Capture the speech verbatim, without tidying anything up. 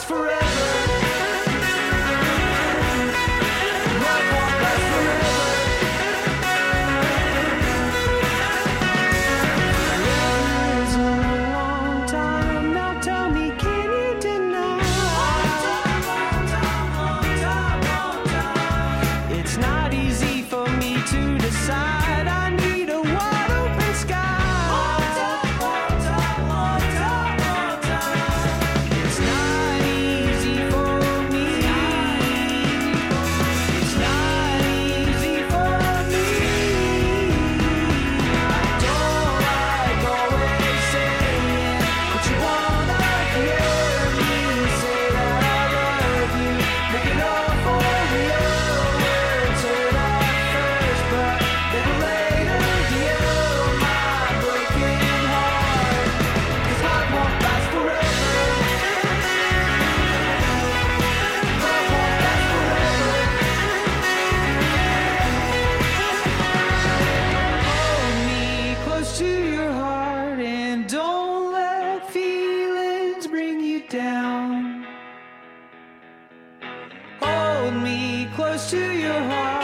last forever. Love won't last forever. It's a long time now. Tell me, can you deny? It's not easy for me to decide. I need a wide open sky. It's not easy for me. It's not easy for me. I don't like always saying what you wanna hear me say, that I love you. Making up for real words hurt at first, but then later heal my broken heart. 'Cause love won't last forever. Love won't last forever. Hold me close to your heart and don't let feelings bring you down. Hold me close to your heart.